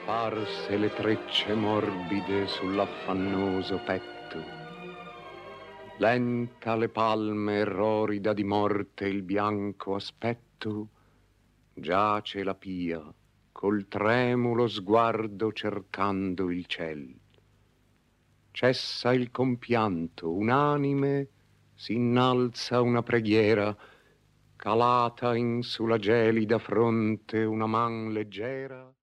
sparse le trecce morbide sull'affannoso petto. Lenta le palme errorida di morte il bianco aspetto, giace la pia col tremulo sguardo cercando il ciel. Cessa il compianto, unanime s'innalza una preghiera, calata in sulla gelida fronte una man leggera.